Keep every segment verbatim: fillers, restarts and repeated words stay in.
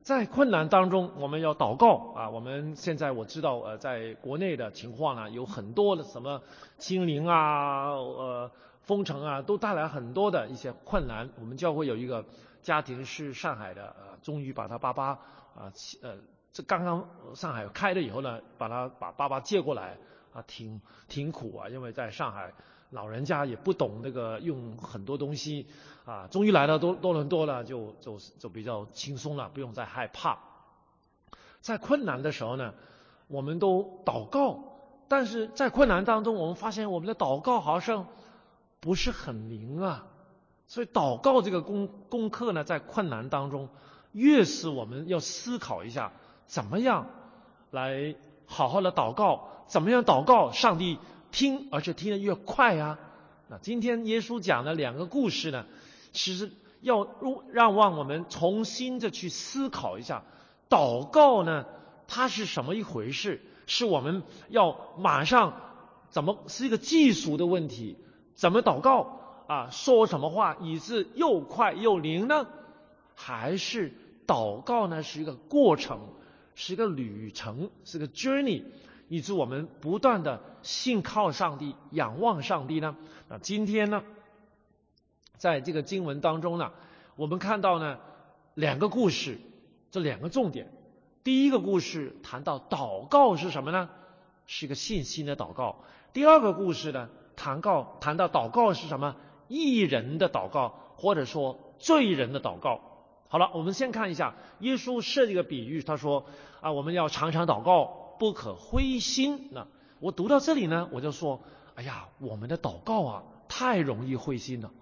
在困难当中，我们要祷告啊！我们现在我知道，呃，在国内的情况呢，有很多的什么清零啊、呃封城啊，都带来很多的一些困难。我们教会有一个家庭是上海的，呃，终于把他爸爸啊，呃，这刚刚上海开了以后呢，把他把爸爸接过来啊，挺挺苦啊，因为在上海老人家也不懂那个用很多东西。啊，终于来到多多伦多了，就就就比较轻松了，不用再害怕。在困难的时候呢，我们都祷告，但是在困难当中，我们发现我们的祷告好像不是很灵啊。所以祷告这个功功课呢，在困难当中，越是我们要思考一下，怎么样来好好的祷告，怎么样祷告，上帝听，而且听得越快啊。那今天耶稣讲的两个故事呢，其实要让让我们重新的去思考一下，祷告呢，它是什么一回事？是我们要马上怎么是一个技术的问题？怎么祷告啊？说什么话以致又快又灵呢？还是祷告呢是一个过程，是一个旅程，是个 journey， 以致我们不断的信靠上帝，仰望上帝呢？那今天呢，在这个经文当中呢，我们看到呢两个故事，这两个重点。第一个故事谈到祷告是什么呢？是一个信心的祷告。第二个故事呢，谈告谈到祷告是什么？义人的祷告，或者说罪人的祷告。好了，我们先看一下耶稣设计一个比喻，他说啊，我们要常常祷告，不可灰心。那我读到这里呢，我就说，哎呀，我们的祷告啊，太容易灰心了。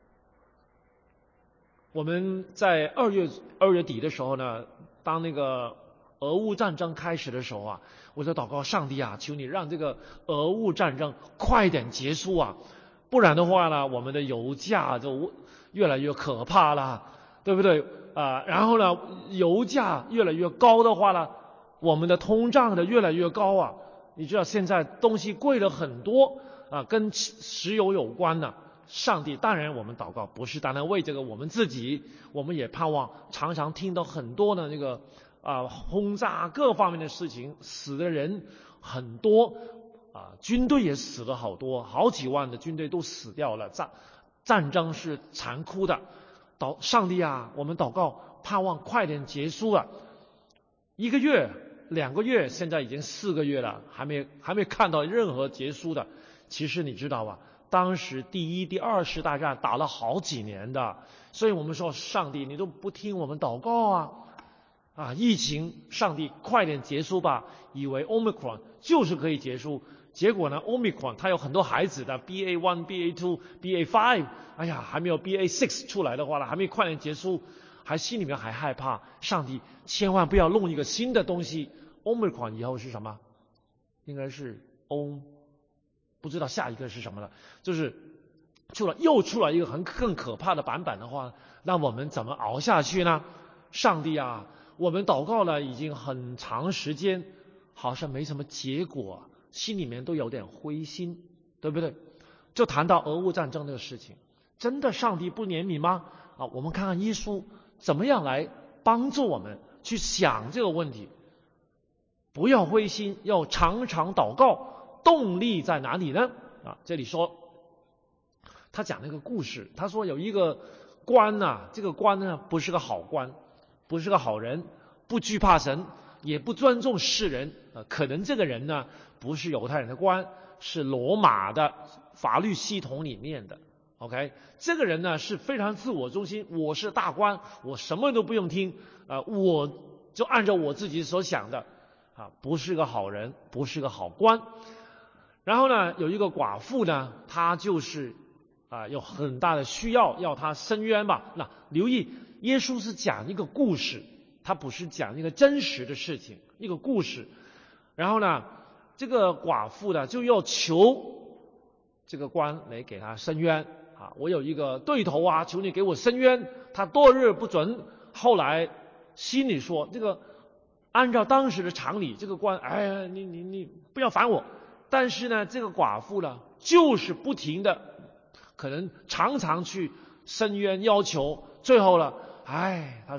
我们在二月二月底的时候呢，当那个俄乌战争开始的时候啊，我就祷告上帝啊，求你让这个俄乌战争快点结束啊，不然的话呢，我们的油价就越来越可怕了，对不对啊？然后呢，油价越来越高的话呢，我们的通胀的越来越高啊。你知道现在东西贵了很多啊，跟石油有关的。上帝，当然我们祷告不是单单为这个我们自己，我们也盼望常常听到很多的那个啊、呃、轰炸各方面的事情，死的人很多啊、呃，军队也死了好多，好几万的军队都死掉了。战战争是残酷的，祷上帝啊，我们祷告盼望快点结束了。一个月、两个月，现在已经四个月了，还没还没看到任何结束的。其实你知道吧？当时第一、第二次大战打了好几年的，所以我们说上帝，你都不听我们祷告啊！啊，疫情，上帝快点结束吧！以为 Omicron 就是可以结束，结果呢 ，Omicron 它有很多孩子的 B A 一、B A 二、B A 五，哎呀，还没有 B A 六 出来的话呢，还没快点结束，还心里面还害怕。上帝，千万不要弄一个新的东西 ，Omicron 以后是什么？应该是 O。不知道下一个是什么了，就是出了又出了一个很更可怕的版本的话，那我们怎么熬下去呢？上帝啊，我们祷告了已经很长时间，好像没什么结果，心里面都有点灰心，对不对？就谈到俄乌战争这个事情，真的上帝不怜悯吗？啊，我们看看耶稣怎么样来帮助我们去想这个问题，不要灰心，要常常祷告。动力在哪里呢？啊，这里说，他讲了一个故事。他说有一个官啊，这个官呢不是个好官，不是个好人，不惧怕神，也不尊重世人。呃，可能这个人呢不是犹太人的官，是罗马的法律系统里面的。OK， 这个人呢是非常自我中心，我是大官，我什么都不用听，呃，我就按照我自己所想的，啊，不是个好人，不是个好官。然后呢，有一个寡妇呢，她就是啊、呃、有很大的需要，要她伸冤吧。那留意，耶稣是讲一个故事，他不是讲一个真实的事情，一个故事。然后呢，这个寡妇呢就要求这个官来给她伸冤啊，我有一个对头啊，求你给我伸冤，他多日不准。后来心里说，这个按照当时的常理，这个官，哎呀，你你你不要烦我。但是呢，这个寡妇呢，就是不停的，可能常常去申冤要求，最后了，哎，他说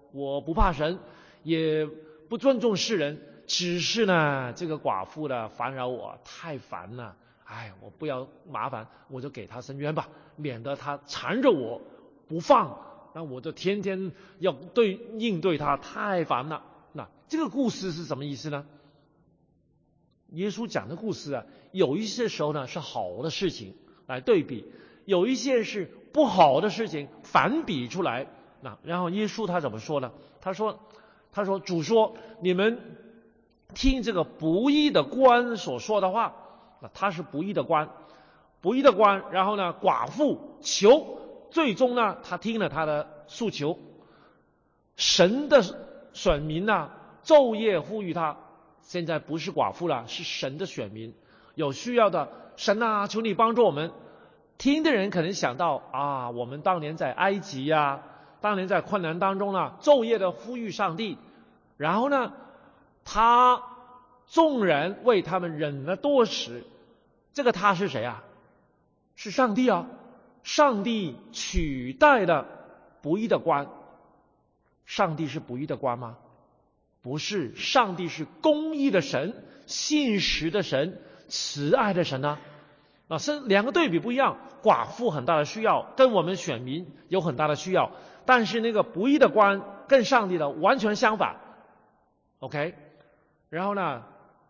我不怕神，也不尊重世人，只是呢，这个寡妇呢烦扰我，太烦了。哎，我不要麻烦，我就给他伸冤吧，免得他缠着我不放，那我就天天要对应对他，太烦了。那这个故事是什么意思呢？耶稣讲的故事啊，有一些时候呢是好的事情来对比，有一些是不好的事情反比出来。那然后耶稣他怎么说呢？他说，他说主说，你们听这个不义的官所说的话。那他是不义的官，不义的官，然后呢，寡妇求，最终呢，他听了他的诉求，神的选民呢，昼夜呼吁他，现在不是寡妇了，是神的选民，有需要的，神啊，求你帮助我们。听的人可能想到啊，我们当年在埃及呀、啊，当年在困难当中呢，昼夜的呼吁上帝，然后呢，他众人为他们忍了多时，这个他是谁啊？是上帝啊！上帝取代了不义的官。上帝是不义的官吗？不是，上帝是公义的神，信实的神，慈爱的神啊！啊，是两个对比不一样。寡妇很大的需要，跟我们选民有很大的需要，但是那个不义的官跟上帝的完全相反。OK， 然后呢？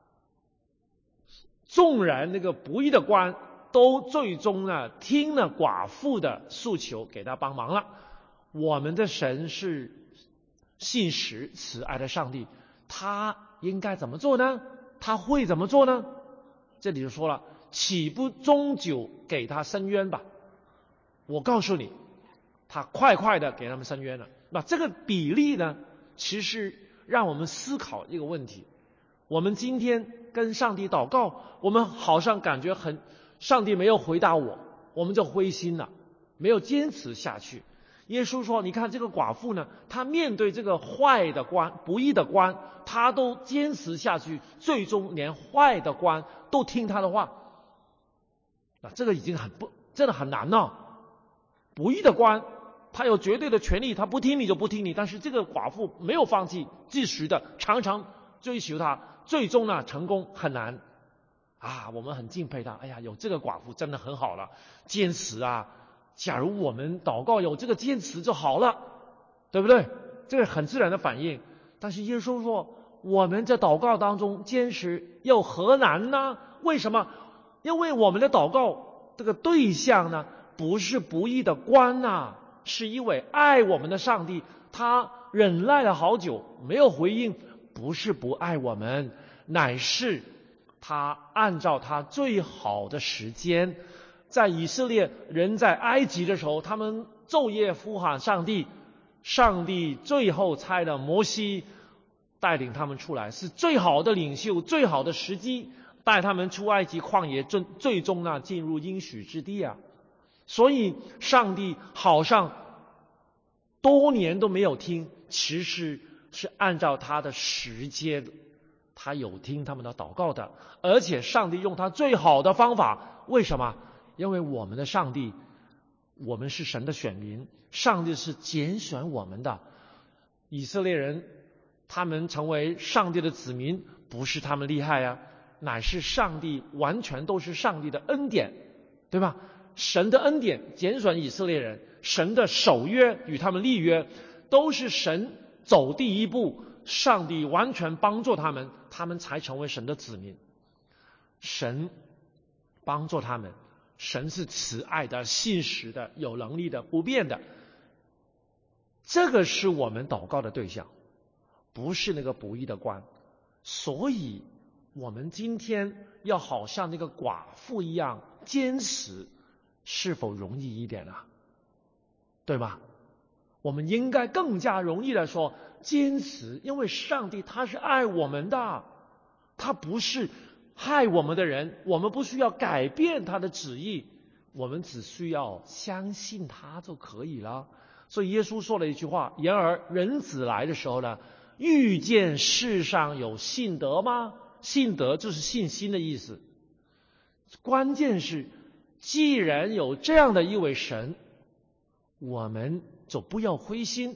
纵然那个不义的官都最终呢听了寡妇的诉求，给他帮忙了。我们的神是信实慈爱的上帝，他应该怎么做呢？他会怎么做呢？这里就说了，岂不终究给他伸冤吧？我告诉你，他快快的给他们伸冤了。那这个比例呢，其实让我们思考一个问题。我们今天跟上帝祷告，我们好像感觉很，上帝没有回答我，我们就灰心了，没有坚持下去。耶稣说，你看这个寡妇呢，她面对这个坏的官，不义的官，她都坚持下去，最终连坏的官都听她的话。那这个已经很不，真的很难了。不义的官，他有绝对的权利，他不听你就不听你，但是这个寡妇没有放弃，继续的常常追求他，最终呢成功很难啊！我们很敬佩他，哎呀，有这个寡妇真的很好了，坚持啊！假如我们祷告有这个坚持就好了，对不对？这个很自然的反应。但是耶稣说，我们在祷告当中坚持又何难呢？为什么？因为我们的祷告这个对象呢，不是不义的官啊，是一位爱我们的上帝，他忍耐了好久没有回应，不是不爱我们，乃是他按照他最好的时间，在以色列人在埃及的时候，他们昼夜呼喊上帝，上帝最后差了摩西带领他们出来，是最好的领袖，最好的时机，带他们出埃及旷野，最最终呢进入应许之地啊。所以上帝好像多年都没有听，其实是按照他的时间，他有听他们的祷告的，而且上帝用他最好的方法。为什么？因为我们的上帝，我们是神的选民，上帝是拣选我们的。以色列人他们成为上帝的子民，不是他们厉害啊，乃是上帝，完全都是上帝的恩典，对吧？神的恩典拣选以色列人，神的守约与他们立约，都是神走第一步，上帝完全帮助他们，他们才成为神的子民。神帮助他们，神是慈爱的、信实的、有能力的、不变的。这个是我们祷告的对象，不是那个不义的官。所以我们今天要好像那个寡妇一样坚持，是否容易一点啊？对吧？我们应该更加容易的说坚持，因为上帝他是爱我们的，他不是害我们的人，我们不需要改变他的旨意，我们只需要相信他就可以了。所以耶稣说了一句话，然而人子来的时候呢，遇见世上有信德吗？信德就是信心的意思。关键是既然有这样的一位神，我们就不要灰心，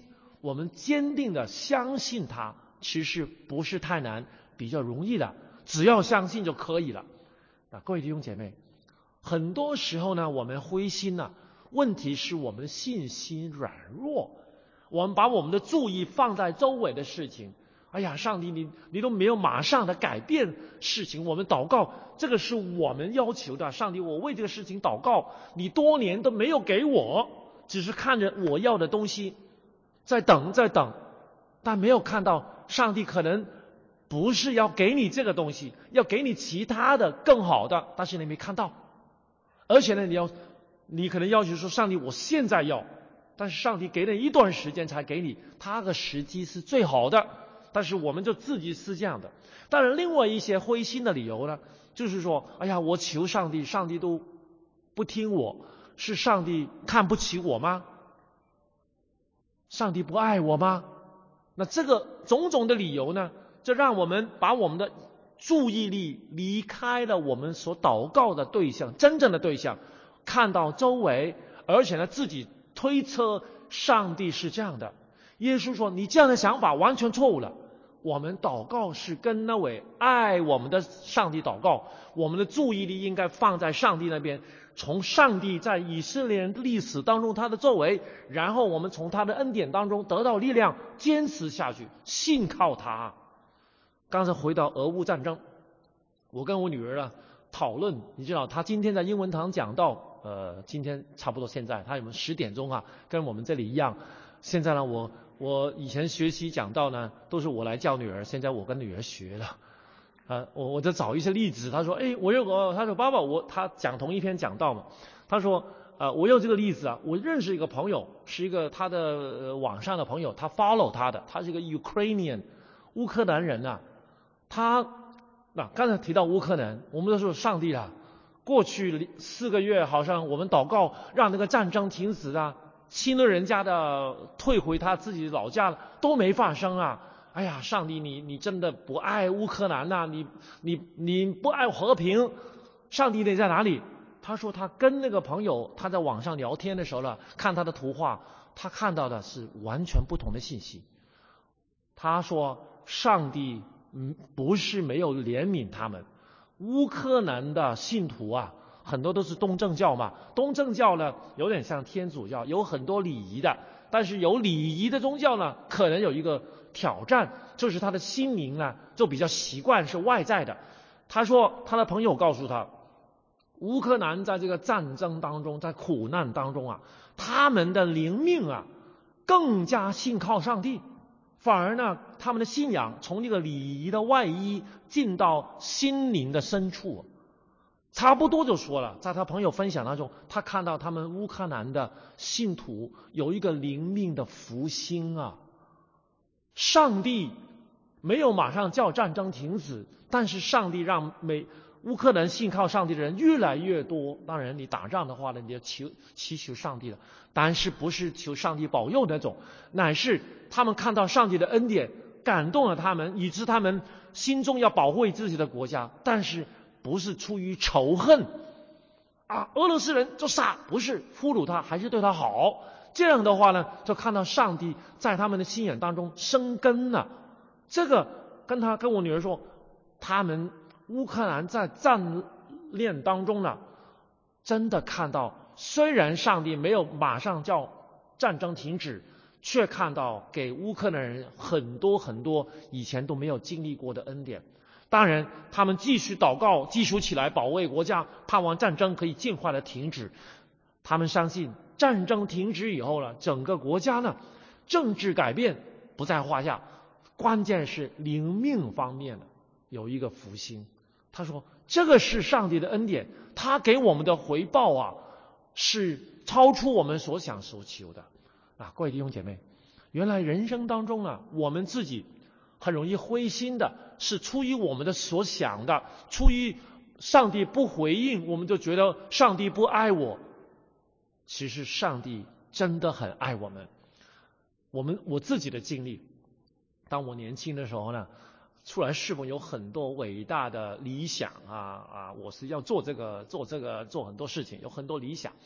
我们坚定的相信他，其实不是太难，比较容易的，只要相信就可以了。啊，各位弟兄姐妹，很多时候呢，我们灰心呢、啊，问题是我们的信心软弱，我们把我们的注意放在周围的事情。哎呀，上帝你你都没有马上的改变事情，我们祷告，这个是我们要求的。上帝，我为这个事情祷告，你多年都没有给我，只是看着我要的东西，在等在等，但没有看到上帝可能不是要给你这个东西，要给你其他的更好的，但是你没看到。而且呢，你要你可能要求说，上帝我现在要，但是上帝给了一段时间才给你，他的时机是最好的。但是我们就自己是这样的。当然另外一些灰心的理由呢，就是说，哎呀，我求上帝，上帝都不听我，是上帝看不起我吗？上帝不爱我吗？那这个种种的理由呢，就让我们把我们的注意力离开了我们所祷告的对象，真正的对象，看到周围，而且呢自己推测上帝是这样的。耶稣说，你这样的想法完全错误了。我们祷告是跟那位爱我们的上帝祷告，我们的注意力应该放在上帝那边，从上帝在以色列人历史当中他的作为，然后我们从他的恩典当中得到力量，坚持下去，信靠他。刚才回到俄乌战争，我跟我女儿啊讨论，你知道她今天在英文堂讲到，呃，今天差不多现在她有十点钟啊，跟我们这里一样。现在呢，我我以前学习讲道呢，都是我来教女儿，现在我跟女儿学了，啊，我我就找一些例子。她说，哎，我有个，她说爸爸，我她讲同一篇讲道嘛，她说，呃，我有这个例子啊，我认识一个朋友，是一个他的、呃、网上的朋友，他 follow 他的，他是一个 Ukrainian 乌克兰人啊，他那刚才提到乌克兰，我们都说上帝啊，过去四个月好像我们祷告让那个战争停止啊。亲了人家的退回他自己老家了，都没发生啊！哎呀，上帝你你真的不爱乌克兰呐、啊？你你你不爱和平，上帝你在哪里？他说他跟那个朋友他在网上聊天的时候呢，看他的图画，他看到的是完全不同的信息。他说上帝嗯不是没有怜悯他们，乌克兰的信徒啊。很多都是东正教嘛，东正教呢有点像天主教，有很多礼仪的，但是有礼仪的宗教呢，可能有一个挑战，就是他的心灵呢就比较习惯是外在的。他说他的朋友告诉他，乌克兰在这个战争当中，在苦难当中啊，他们的灵命啊更加信靠上帝，反而呢他们的信仰从这个礼仪的外衣进到心灵的深处。差不多就说了，在他朋友分享当中，他看到他们乌克兰的信徒有一个灵命的复兴啊。上帝没有马上叫战争停止，但是上帝让每乌克兰信靠上帝的人越来越多。当然你打仗的话呢，你要求祈求上帝了，但是不是求上帝保佑那种，乃是他们看到上帝的恩典感动了他们，以致他们心中要保卫自己的国家，但是不是出于仇恨啊，俄罗斯人就杀，不是俘虏他，还是对他好。这样的话呢，就看到上帝在他们的心眼当中生根了。这个跟他跟我女儿说，他们乌克兰在战练当中呢，真的看到，虽然上帝没有马上叫战争停止，却看到给乌克兰人很多很多以前都没有经历过的恩典。当然他们继续祷告，继续起来保卫国家，盼望战争可以尽快的停止。他们相信战争停止以后呢，整个国家呢政治改变不在话下，关键是灵命方面的有一个复兴。他说这个是上帝的恩典，他给我们的回报啊是超出我们所想所求的啊。各位弟兄姐妹，原来人生当中啊，我们自己很容易灰心的，是出于我们的所想的，出于上帝不回应，我们就觉得上帝不爱我。其实上帝真的很爱我们。我们我自己的经历，当我年轻的时候呢，出来侍奉有很多伟大的理想啊啊！我是要做这个做这个做很多事情，有很多理想。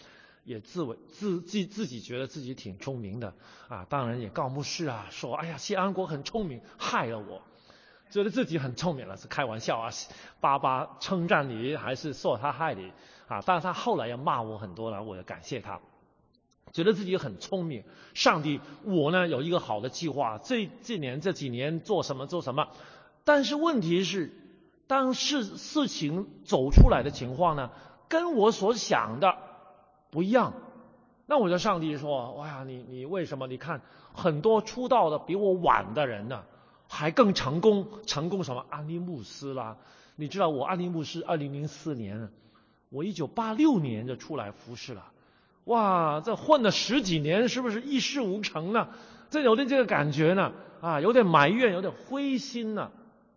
也自为自自自己觉得自己挺聪明的啊，当然也告牧师啊说，哎呀，谢安国很聪明，害了我，觉得自己很聪明了，是开玩笑啊，巴巴称赞你还是说他害你啊？但是他后来也骂我很多了，我也感谢他，觉得自己很聪明。上帝，我呢有一个好的计划，这这年这几年做什么做什么，但是问题是，当事事情走出来的情况呢，跟我所想的不一样。那我的上帝说，哇呀，你你为什么？你看很多出道的比我晚的人呢，还更成功，成功什么？安利牧师啦，你知道我安利牧师二零零四年，我一九八六年就出来服侍了，哇，这混了十几年，是不是一事无成呢？这有点这个感觉呢，啊，有点埋怨，有点灰心呢。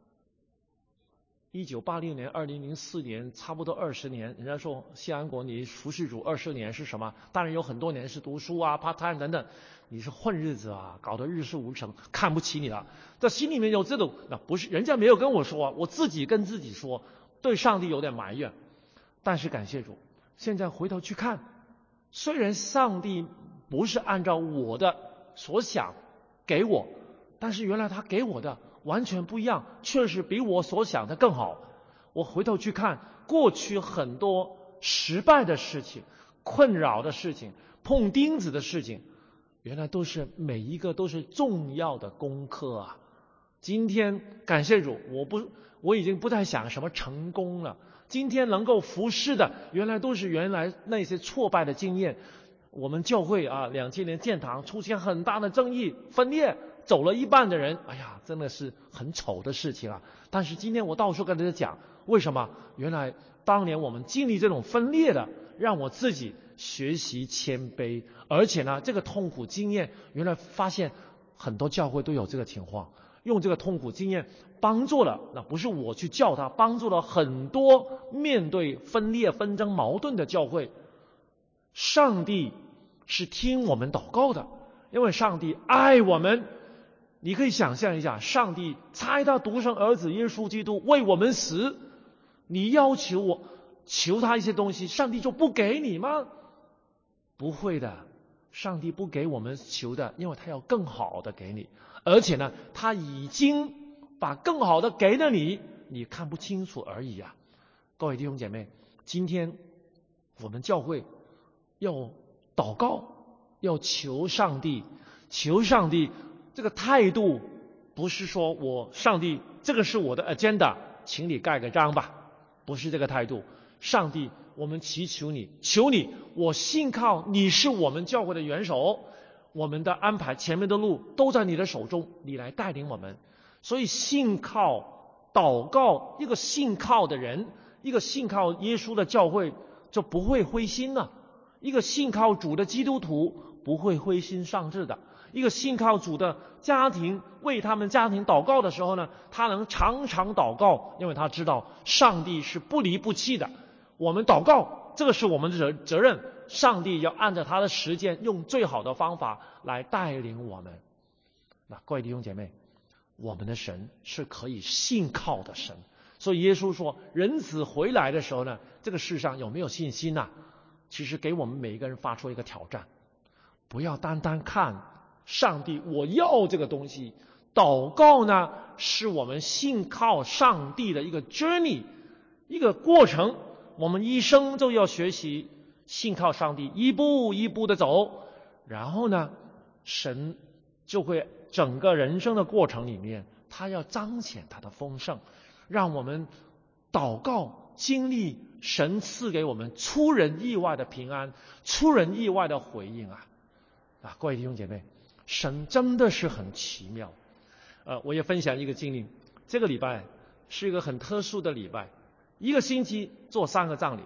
一九八六年、二零零四年，差不多二十年。人家说谢安国你服侍主二十年是什么？当然有很多年是读书啊、part time 等等，你是混日子啊，搞得日事无成，看不起你了。这心里面有这种，那不是人家没有跟我说，我自己跟自己说，对上帝有点埋怨。但是感谢主，现在回头去看，虽然上帝不是按照我的所想给我，但是原来他给我的完全不一样，确实比我所想的更好。我回头去看过去很多失败的事情、困扰的事情、碰钉子的事情，原来都是每一个都是重要的功课啊。今天感谢主，我不我已经不再想什么成功了。今天能够服侍的，原来都是原来那些挫败的经验。我们教会啊，两千年建堂出现很大的争议分裂，走了一半的人，哎呀，真的是很丑的事情啊。但是今天我到处跟大家讲，为什么？原来当年我们经历这种分裂的，让我自己学习谦卑，而且呢，这个痛苦经验，原来发现很多教会都有这个情况，用这个痛苦经验帮助了，那不是我去叫他，帮助了很多面对分裂、纷争、矛盾的教会。上帝是听我们祷告的，因为上帝爱我们。你可以想象一下，上帝差他独生儿子耶稣基督为我们死，你要求我求他一些东西，上帝就不给你吗？不会的，上帝不给我们求的，因为他要更好的给你，而且呢，他已经把更好的给了你，你看不清楚而已啊。各位弟兄姐妹，今天我们教会要祷告，要求上帝，求上帝，这个态度不是说我上帝这个是我的 agenda， 请你盖个章吧，不是这个态度。上帝，我们祈求你，求你，我信靠你是我们教会的元首，我们的安排前面的路都在你的手中，你来带领我们。所以信靠祷告，一个信靠的人，一个信靠耶稣的教会就不会灰心了。一个信靠主的基督徒不会灰心丧志的，一个信靠主的家庭为他们家庭祷告的时候呢，他能常常祷告，因为他知道上帝是不离不弃的。我们祷告，这个是我们的责责任，上帝要按照他的时间，用最好的方法来带领我们。那各位弟兄姐妹，我们的神是可以信靠的神，所以耶稣说，人子回来的时候呢，这个世上有没有信心啊？其实给我们每一个人发出一个挑战，不要单单看上帝我要这个东西，祷告呢是我们信靠上帝的一个 journey， 一个过程。我们一生就要学习信靠上帝，一步一步的走，然后呢，神就会整个人生的过程里面，他要彰显他的丰盛，让我们祷告经历神赐给我们出人意外的平安，出人意外的回应啊！啊，各位弟兄姐妹，神真的是很奇妙。呃，我也分享一个经历，这个礼拜是一个很特殊的礼拜，一个星期做三个葬礼。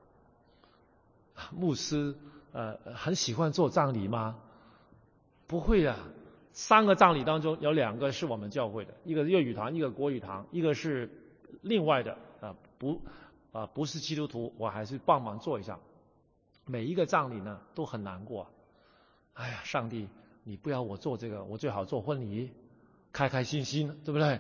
牧师呃很喜欢做葬礼吗？不会啊，三个葬礼当中有两个是我们教会的，一个粤语堂，一个国语堂，一个是另外的啊、呃、不啊、呃、不是基督徒，我还是帮忙做一下。每一个葬礼呢都很难过，哎呀，上帝，你不要我做这个，我最好做婚礼，开开心心，对不对？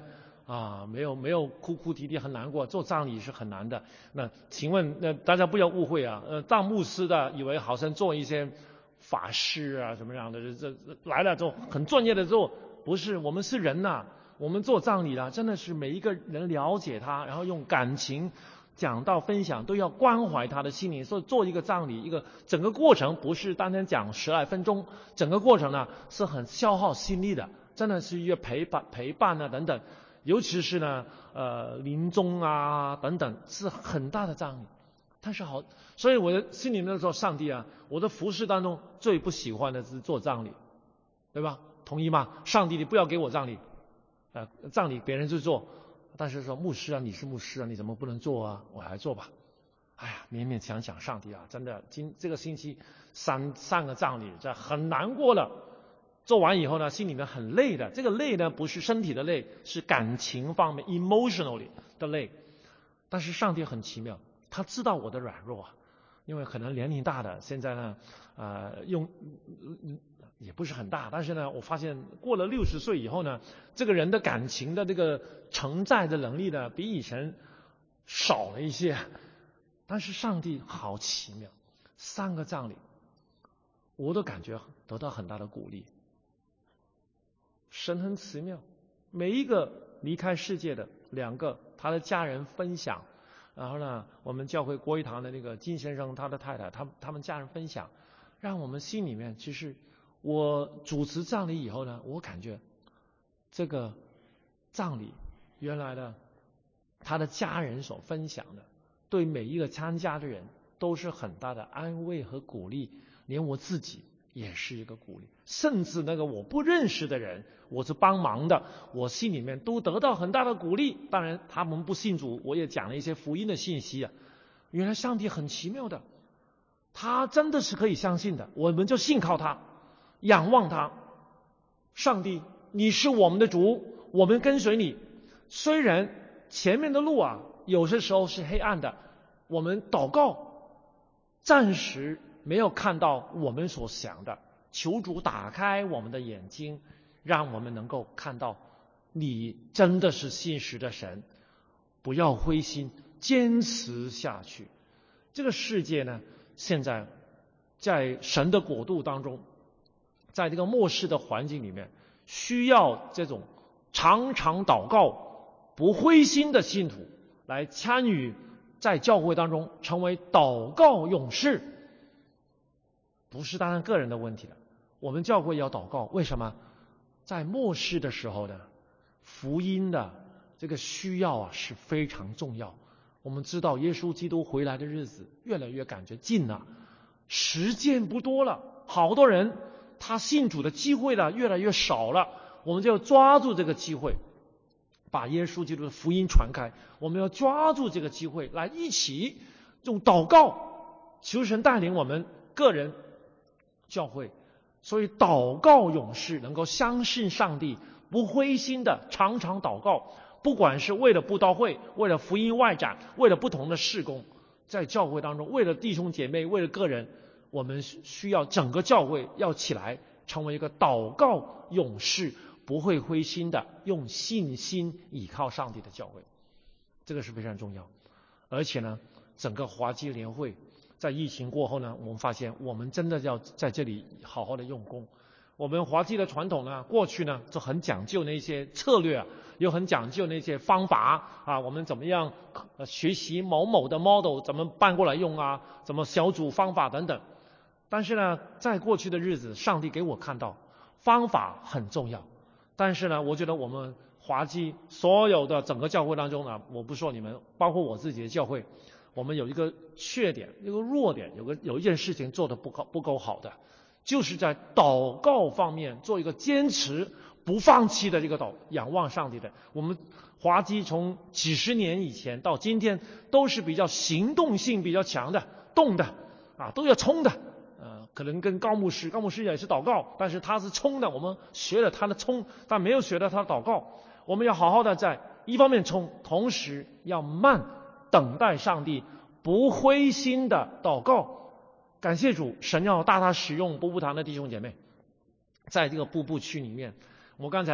啊，没有没有哭哭啼啼很难过，做葬礼是很难的。那请问，那大家不要误会啊，呃，当牧师的以为好像做一些法事啊什么样的，这这来了之后很专业的做，不是，我们是人呐、啊，我们做葬礼啦，真的是每一个人了解他，然后用感情讲到分享，都要关怀他的心灵。所以做一个葬礼，一个整个过程不是单单讲十来分钟，整个过程呢是很消耗心力的，真的是一个陪伴陪伴啊等等。尤其是呢，呃，临终啊等等，是很大的障碍。但是好，所以我的心里面说，上帝啊，我的服事当中最不喜欢的是做葬礼，对吧？同意吗？上帝，你不要给我葬礼，呃，葬礼别人去做，但是说牧师啊，你是牧师啊，你怎么不能做啊？我来做吧。哎呀，勉勉强强，上帝啊，真的，今这个星期三三个葬礼，这很难过了。做完以后呢，心里面很累的。这个累呢，不是身体的累，是感情方面 emotionally 的累。但是上帝很奇妙，他知道我的软弱啊，因为可能年龄大的，现在呢，呃，用也不是很大，但是呢，我发现过了六十岁以后呢，这个人的感情的这个承载的能力呢，比以前少了一些。但是上帝好奇妙，三个葬礼，我都感觉得到很大的鼓励。神很奇妙，每一个离开世界的两个，他的家人分享，然后呢，我们教会国语堂的那个金先生，他的太太，他他们家人分享，让我们心里面，其实我主持葬礼以后呢，我感觉这个葬礼原来的他的家人所分享的，对每一个参加的人都是很大的安慰和鼓励，连我自己也是一个鼓励，甚至那个我不认识的人，我是帮忙的，我心里面都得到很大的鼓励。当然他们不信主，我也讲了一些福音的信息啊。原来上帝很奇妙的，他真的是可以相信的，我们就信靠他，仰望他。上帝，你是我们的主，我们跟随你。虽然前面的路啊，有些时候是黑暗的，我们祷告，暂时没有看到我们所想的，求主打开我们的眼睛，让我们能够看到你真的是信实的神，不要灰心，坚持下去。这个世界呢，现在在神的国度当中，在这个末世的环境里面，需要这种常常祷告不灰心的信徒来参与在教会当中，成为祷告勇士。不是单单个人的问题了，我们教会要祷告。为什么？在末世的时候呢，福音的这个需要啊是非常重要。我们知道耶稣基督回来的日子越来越感觉近了，时间不多了，好多人他信主的机会呢越来越少了。我们就要抓住这个机会，把耶稣基督的福音传开。我们要抓住这个机会，来一起用祷告求神带领我们个人教会。所以祷告勇士能够相信上帝，不灰心的常常祷告，不管是为了布道会，为了福音外展，为了不同的事工，在教会当中，为了弟兄姐妹，为了个人，我们需要整个教会要起来，成为一个祷告勇士，不会灰心的，用信心倚靠上帝的教会。这个是非常重要。而且呢，整个华基联会在疫情过后呢，我们发现我们真的要在这里好好的用功。我们华基的传统呢，过去呢就很讲究那些策略啊，又很讲究那些方法啊，我们怎么样、呃、学习某某的 model 怎么搬过来用啊，怎么小组方法等等。但是呢，在过去的日子，上帝给我看到方法很重要，但是呢，我觉得我们华基所有的整个教会当中呢，我不说你们，包括我自己的教会，我们有一个缺点，一个弱点，有个有一件事情做得不够不够好的，就是在祷告方面做一个坚持不放弃的这个祷仰望上帝的。我们华基从几十年以前到今天都是比较行动性比较强的，动的啊，都要冲的。呃，可能跟高牧师，高牧师也是祷告，但是他是冲的，我们学了他的冲，但没有学了他的祷告。我们要好好的在一方面冲，同时要慢等待上帝，不灰心的祷告。感谢主，神要大大使用布布堂的弟兄姐妹，在这个布布区里面，我刚才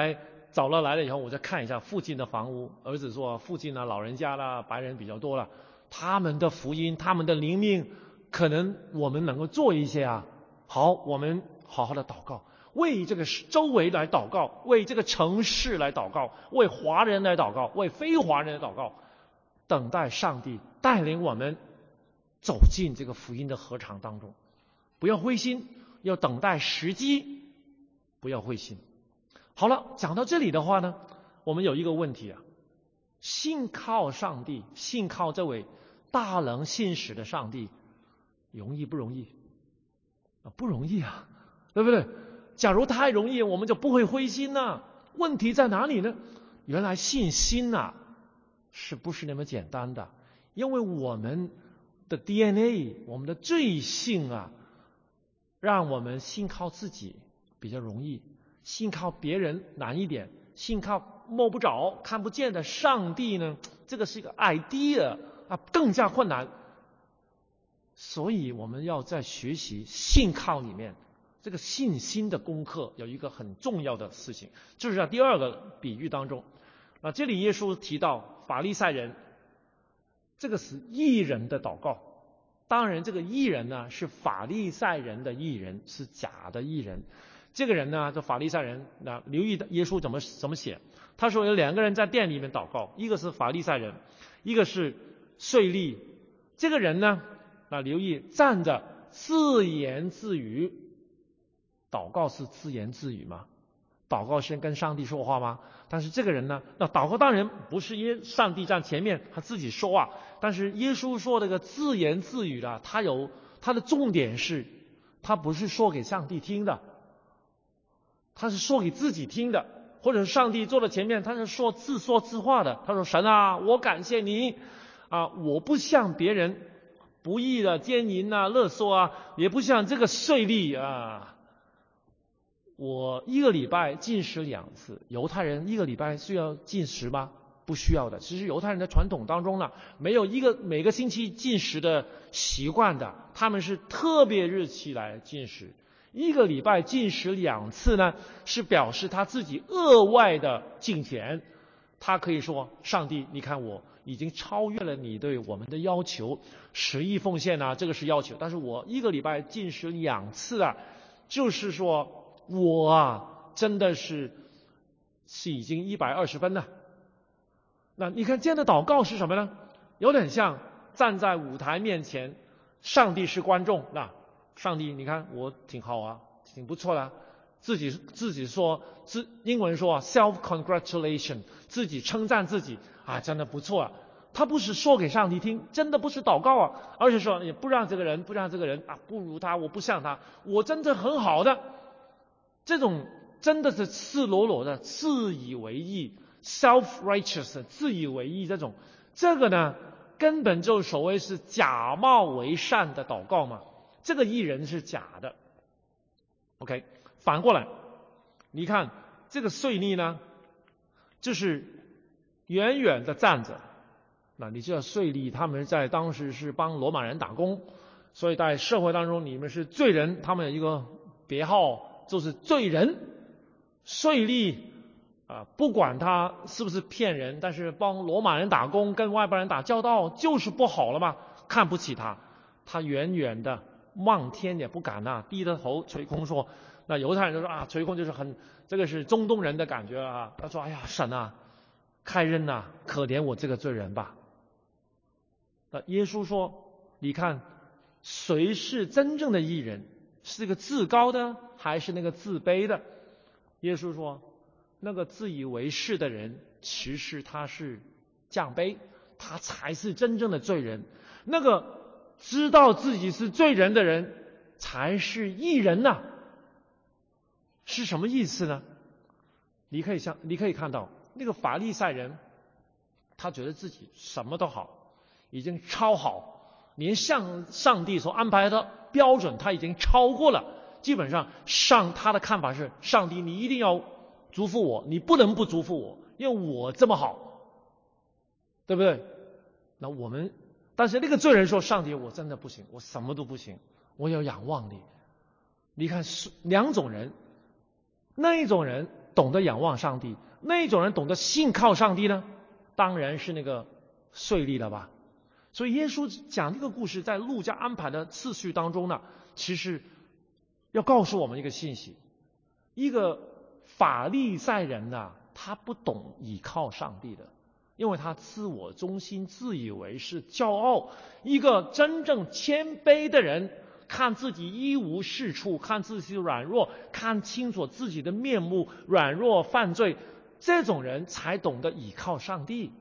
找了来了以后，我就看一下附近的房屋。儿子说附近的老人家啦，白人比较多了，他们的福音，他们的灵命，可能我们能够做一些啊。好，我们好好的祷告，为这个周围来祷告，为这个城市来祷告，为华人来祷告，为非华人来祷告，等待上帝带领我们走进这个福音的禾场当中。不要灰心，要等待时机，不要灰心。好了，讲到这里的话呢，我们有一个问题啊，信靠上帝，信靠这位大能信实的上帝，容易不容易啊？不容易啊，对不对？假如太容易，我们就不会灰心啊。问题在哪里呢？原来信心啊，是不是那么简单的？因为我们的 D N A， 我们的罪性啊，让我们信靠自己比较容易，信靠别人难一点，信靠摸不着看不见的上帝呢，这个是一个 idea 啊，更加困难。所以我们要在学习信靠里面，这个信心的功课有一个很重要的事情，就是在第二个比喻当中，啊，这里耶稣提到法利赛人，这个是义人的祷告。当然这个义人呢是法利赛人的义人，是假的义人。这个人呢，这法利赛人，那留意耶稣怎么怎么写。他说有两个人在殿里面祷告，一个是法利赛人，一个是税吏。这个人呢，那留意站着自言自语。祷告是自言自语吗？祷告是跟上帝说话吗？但是这个人呢，那祷告当然不是耶上帝站前面他自己说话，但是耶稣说这个自言自语的，他有他的重点是，他不是说给上帝听的，他是说给自己听的，或者是上帝坐在前面，他是说自说自话的。他说神啊，我感谢你啊，我不像别人不义的奸淫啊、勒索啊，也不像这个税吏啊。我一个礼拜禁食两次，犹太人一个礼拜需要禁食吗？不需要的。其实犹太人的传统当中呢，没有一个每个星期禁食的习惯的，他们是特别日期来禁食。一个礼拜禁食两次呢，是表示他自己额外的敬虔。他可以说，上帝，你看我已经超越了你对我们的要求，十亿奉献啊，这个是要求，但是我一个礼拜禁食两次啊，就是说我啊，真的是是已经一百二十分了。那你看这样的祷告是什么呢？有点像站在舞台面前，上帝是观众，那上帝你看我挺好啊，挺不错啦，自己自己说，自英文说 self congratulation， 自己称赞自己啊，真的不错啊。他不是说给上帝听，真的不是祷告啊，而是说也不让这个人不让这个人啊不如他，我不像他，我真的很好的。这种真的是赤裸裸的自以为意 self-righteous 自以为意，这种这个呢根本就所谓是假冒为善的祷告嘛，这个义人是假的。 OK， 反过来你看这个税吏呢，就是远远的站着。那你知道税吏他们在当时是帮罗马人打工，所以在社会当中你们是罪人，他们有一个别号就是罪人。税吏啊，不管他是不是骗人，但是帮罗马人打工，跟外邦人打交道，就是不好了嘛，看不起他。他远远的望天也不敢啊，低着头捶空说，那犹太人就说啊，捶空就是很这个是中东人的感觉啊。他说，哎呀，神啊，开恩呐，可怜我这个罪人吧。那耶稣说，你看谁是真正的义人？是个自高的还是那个自卑的？耶稣说，那个自以为是的人，其实他是降卑，他才是真正的罪人。那个知道自己是罪人的人，才是义人呐、啊。是什么意思呢？你可以想，你可以看到那个法利赛人，他觉得自己什么都好，已经超好，连上上帝所安排的标准他已经超过了。基本上上他的看法是，上帝你一定要祝福我，你不能不祝福我，因为我这么好，对不对？那我们但是那个罪人说，上帝我真的不行，我什么都不行，我要仰望你。你看两种人，那一种人懂得仰望上帝， 那种人懂得信靠上帝呢？当然是那个税吏了吧。所以耶稣讲这个故事，在路加安排的次序当中呢，其实要告诉我们一个信息：一个法利赛人呢，他不懂倚靠上帝的，因为他自我中心、自以为是、骄傲。一个真正谦卑的人，看自己一无是处，看自己软弱，看清楚自己的面目，软弱犯罪，这种人才懂得倚靠上帝。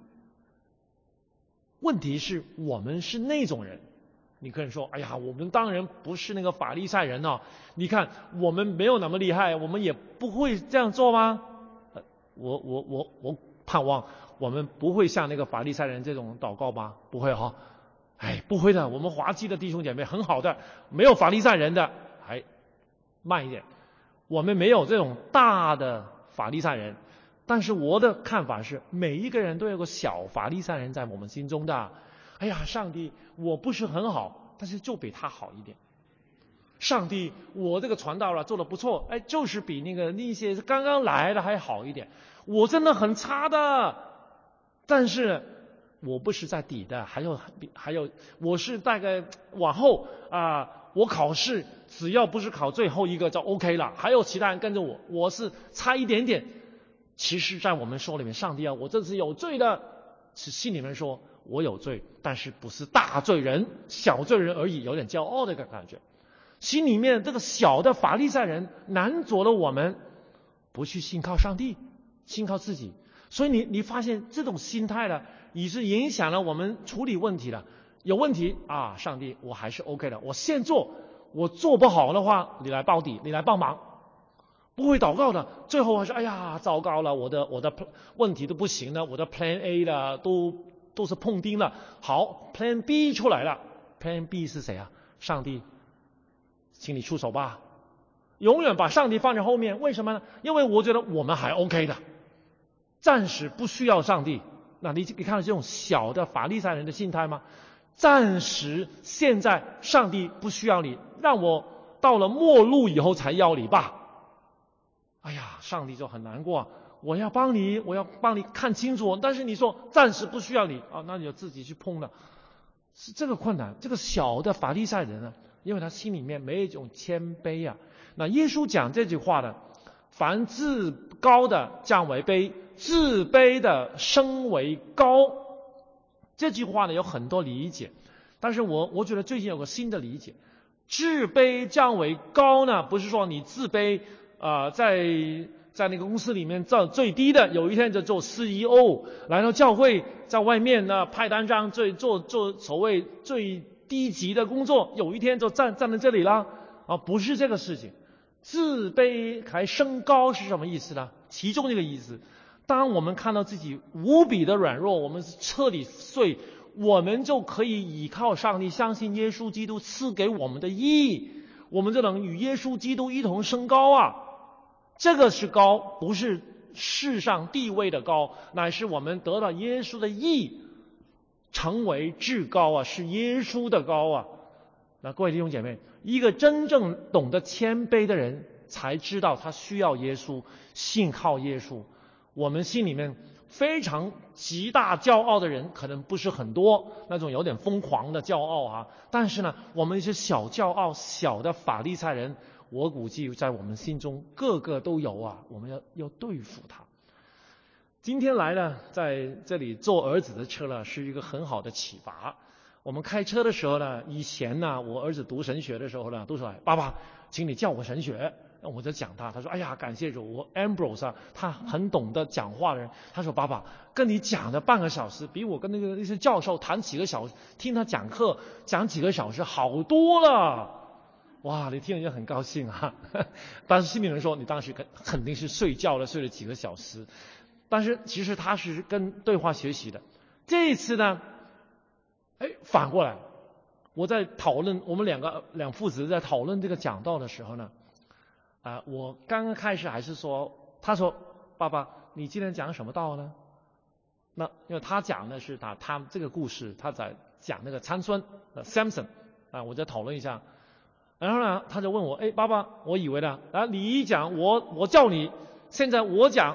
问题是我们是那种人，你可以说，哎呀，我们当然不是那个法利赛人哦，你看我们没有那么厉害，我们也不会这样做吗？呃、我我我我盼望我们不会像那个法利赛人这种祷告吧？不会哈、哦，哎，不会的，我们华基的弟兄姐妹很好的，没有法利赛人的，还慢一点，我们没有这种大的法利赛人。但是我的看法是，每一个人都有个小法利赛人在我们心中的。哎呀，上帝，我不是很好，但是就比他好一点。上帝，我这个传道了做得不错，哎，就是比那个那些刚刚来的还好一点。我真的很差的，但是我不是在底的，还有还有，我是大概往后啊、呃，我考试只要不是考最后一个就 OK 了，还有其他人跟着我，我是差一点点。其实在我们说里面，上帝啊，我这是有罪的，是心里面说我有罪，但是不是大罪人，小罪人而已，有点骄傲的感觉。心里面这个小的法利赛人难阻了我们不去信靠上帝，信靠自己。所以你你发现这种心态呢，也是影响了我们处理问题的。有问题啊，上帝我还是 OK 的，我现做，我做不好的话你来包底，你来帮忙。不会祷告的，最后还是哎呀糟糕了，我的我的问题都不行了，我的 Plan A 了都都是碰钉了。好 Plan B 出来了， Plan B 是谁啊？上帝，请你出手吧。永远把上帝放在后面，为什么呢？因为我觉得我们还 OK 的，暂时不需要上帝。那你你看到这种小的法利赛人的心态吗？暂时现在上帝不需要你，让我到了末路以后才要你吧。哎呀，上帝就很难过，我要帮你，我要帮你看清楚，但是你说暂时不需要你啊，那你就自己去碰了。是这个困难，这个小的法利赛人呢，因为他心里面没有一种谦卑啊。那耶稣讲这句话呢，凡自高的降为卑，自卑的升为高。这句话呢有很多理解，但是我我觉得最近有个新的理解，自卑降为高呢，不是说你自卑啊、呃，在在那个公司里面做最低的，有一天就做 C E O， 然后教会在外面呢派单张最做做所谓最低级的工作，有一天就站站在这里了啊，不是这个事情。自卑还升高是什么意思呢？其中一个意思，当我们看到自己无比的软弱，我们彻底碎，我们就可以依靠上帝，相信耶稣基督赐给我们的义，我们就能与耶稣基督一同升高啊！这个是高，不是世上地位的高，乃是我们得到耶稣的义，成为至高啊，是耶稣的高啊！那各位弟兄姐妹，一个真正懂得谦卑的人，才知道他需要耶稣，信靠耶稣。我们心里面非常极大骄傲的人可能不是很多，那种有点疯狂的骄傲啊。但是呢，我们一些小骄傲、小的法利赛人，我估计在我们心中个个都有啊。我们要要对付他。今天来呢，在这里坐儿子的车呢，是一个很好的启发。我们开车的时候呢，以前呢，我儿子读神学的时候呢，都说爸爸，请你教我神学。那我就讲他，他说：“哎呀，感谢主，我 Ambrose 啊，他很懂得讲话的人。”他说：“爸爸，跟你讲的半个小时，比我跟那个那些教授谈几个小时，听他讲课讲几个小时好多了。”哇，你听了就很高兴啊。但是心里人说，你当时肯肯定是睡觉了，睡了几个小时。但是其实他是跟对话学习的。这一次呢，哎，反过来，我在讨论我们两个两父子在讨论这个讲道的时候呢。啊、呃，我刚刚开始还是说，他说：“爸爸，你今天讲什么道呢？”那因为他讲的是他他这个故事，他在讲那个参孙呃 Samson 啊，我在讨论一下。然后呢，他就问我：“哎，爸爸，我以为呢，啊，你一讲我我叫你，现在我讲，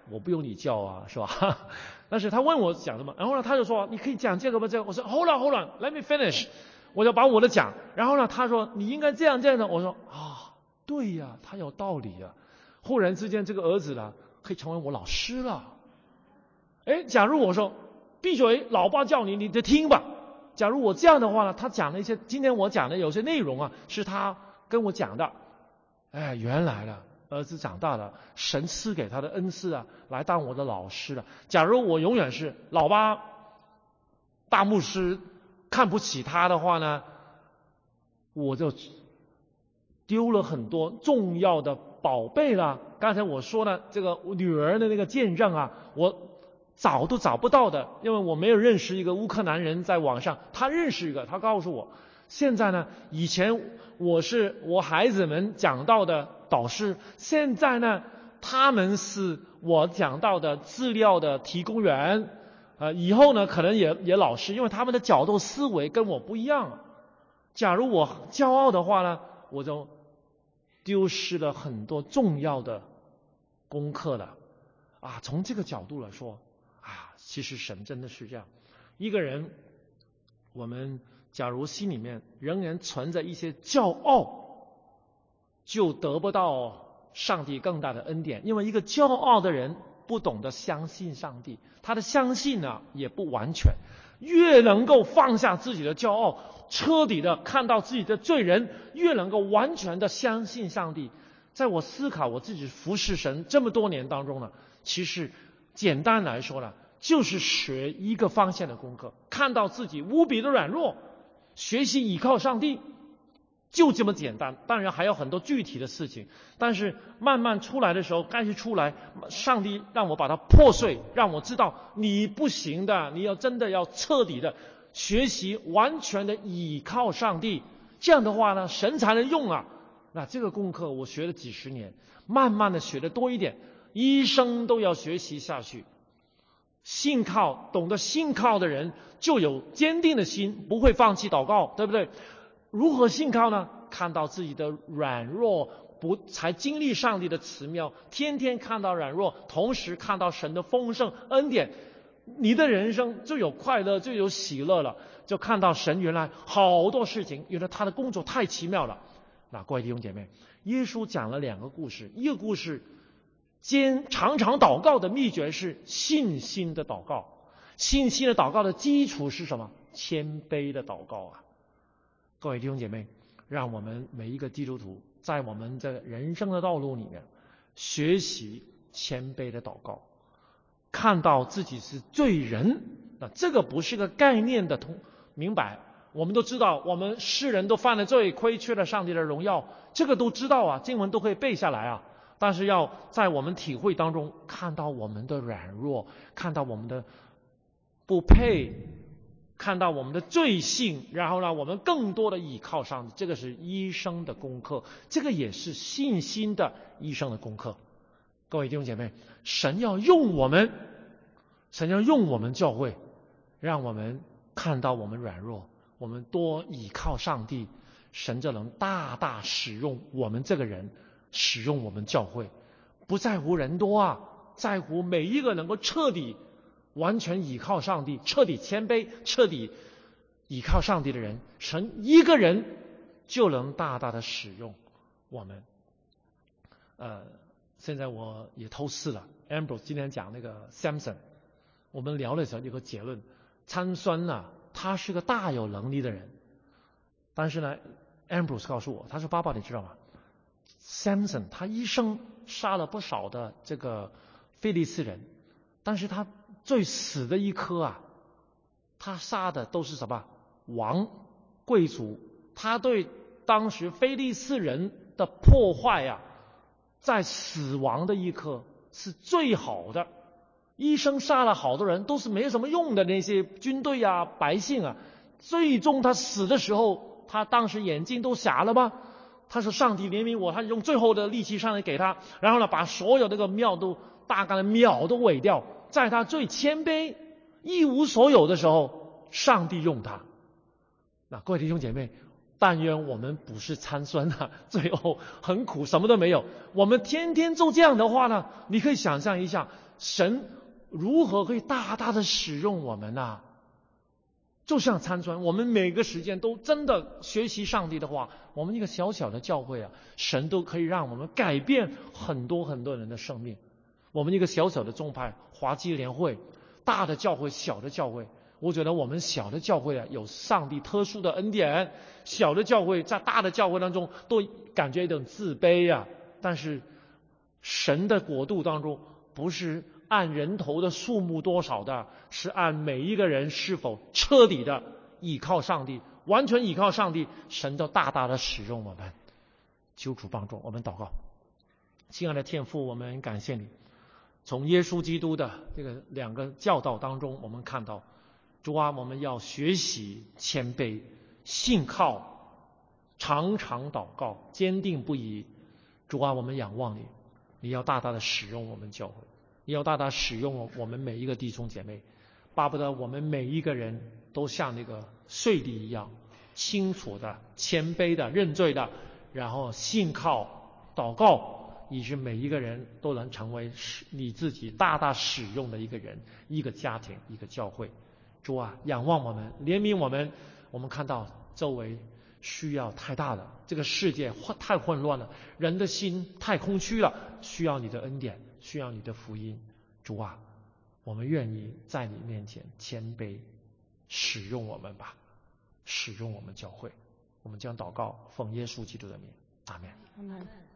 我不用你教啊，是吧？但是他问我讲什么，然后呢，他就说你可以讲这个吗？这个，我说 Hold on, hold on, let me finish， 我就把我的讲。然后呢，他说你应该这样这样的，我说啊，对呀，他有道理呀。忽然之间，这个儿子呢，可以成为我老师了。哎，假如我说闭嘴，老爸叫你，你就听吧。假如我这样的话呢，他讲的一些，今天我讲的有些内容啊，是他跟我讲的。哎，原来了，儿子长大了，神赐给他的恩赐啊，来当我的老师了。假如我永远是老爸大牧师，看不起他的话呢，我就丢了很多重要的宝贝了。刚才我说了，这个女儿的那个见证啊，我找都找不到的，因为我没有认识一个乌克兰人在网上，他认识一个，他告诉我，现在呢，以前我是我孩子们讲到的导师，现在呢，他们是我讲到的资料的提供员，呃，以后呢可能也也老师，因为他们的角度思维跟我不一样。假如我骄傲的话呢，我就丢失了很多重要的功课了啊！从这个角度来说啊，其实神真的是这样，一个人，我们假如心里面仍然存着一些骄傲，就得不到上帝更大的恩典。因为一个骄傲的人不懂得相信上帝，他的相信呢也不完全。越能够放下自己的骄傲，彻底的看到自己的罪人，越能够完全的相信上帝。在我思考我自己服侍神这么多年当中呢，其实简单来说呢，就是学一个方向的功课，看到自己无比的软弱，学习倚靠上帝，就这么简单。当然还有很多具体的事情，但是慢慢出来的时候，该是出来，上帝让我把它破碎，让我知道你不行的，你要真的要彻底的学习，完全的倚靠上帝。这样的话呢，神才能用啊。那这个功课我学了几十年，慢慢的学的多一点，一生都要学习下去。信靠，懂得信靠的人就有坚定的心，不会放弃祷告，对不对？如何信靠呢？看到自己的软弱，不才经历上帝的奇妙，天天看到软弱，同时看到神的丰盛恩典，你的人生就有快乐，就有喜乐了。就看到神原来好多事情，原来他的工作太奇妙了。那各位弟兄姐妹，耶稣讲了两个故事，一个故事兼常常祷告的秘诀是信心的祷告。信心的祷告的基础是什么？谦卑的祷告啊！各位弟兄姐妹，让我们每一个基督徒在我们这人生的道路里面学习谦卑的祷告，看到自己是罪人。那这个不是个概念的通明白，我们都知道我们世人都犯了罪，亏缺了上帝的荣耀，这个都知道啊，经文都可以背下来啊。但是要在我们体会当中看到我们的软弱，看到我们的不配，看到我们的罪性，然后呢我们更多的倚靠上帝，这个是医生的功课，这个也是信心的医生的功课。各位弟兄姐妹，神要用我们，神要用我们教会，让我们看到我们软弱，我们多倚靠上帝，神就能大大使用我们这个人，使用我们教会。不在乎人多啊，在乎每一个能够彻底完全倚靠上帝，彻底谦卑，彻底倚靠上帝的人，神一个人就能大大的使用我们。呃，现在我也偷试了 Ambrose 今天讲那个 Samson， 我们聊的时候有个结论，参孙啊，他是个大有能力的人，但是呢 Ambrose 告诉我，他说爸爸你知道吗， Samson 他一生杀了不少的这个非利士人，但是他最死的一颗啊，他杀的都是什么王贵族，他对当时非利士人的破坏啊，在死亡的一刻是最好的。医生杀了好多人都是没什么用的，那些军队啊百姓啊，最终他死的时候，他当时眼睛都瞎了吗？他说上帝怜悯我，他用最后的力气上来给他，然后呢把所有这个庙都大概的庙都毁掉，在他最谦卑一无所有的时候，上帝用他。那各位弟兄姐妹，但愿我们不是参孙啊，最后很苦什么都没有。我们天天做这样的话呢，你可以想象一下， 神如何可以大大的使用我们啊？就像参孙，我们每个时间都真的学习上帝的话，我们一个小小的教会啊，神都可以让我们改变很多很多人的生命。我们一个小小的宗派，华基联会，大的教会，小的教会，我觉得我们小的教会啊，有上帝特殊的恩典。小的教会在大的教会当中都感觉有点自卑啊，但是神的国度当中不是按人头的数目多少的，是按每一个人是否彻底的倚靠上帝，完全倚靠上帝，神就大大的使用我们。求主帮助我们祷告。亲爱的天父，我们感谢你，从耶稣基督的这个两个教导当中，我们看到主啊，我们要学习谦卑，信靠，常常祷告，坚定不移。主啊，我们仰望你，你要大大的使用我们教会，你要大大使用我们每一个弟兄姐妹，巴不得我们每一个人都像那个税吏一样，清楚的、谦卑的、认罪的，然后信靠、祷告，以致每一个人都能成为你自己大大使用的一个人、一个家庭、一个教会。主啊，仰望我们，怜悯我们。我们看到周围需要太大了，这个世界太混乱了，人的心太空虚了，需要你的恩典，需要你的福音。主啊，我们愿意在你面前谦卑，使用我们吧，使用我们教会。我们将祷告奉耶稣基督的名，阿们。